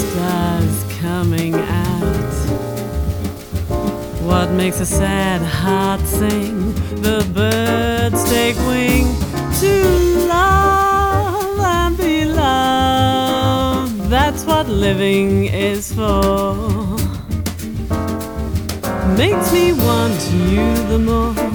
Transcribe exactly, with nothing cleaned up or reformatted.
stars coming out. What makes a sad heart sing? The birds take wing to love and be loved. That's what living is for. Makes me want you the more.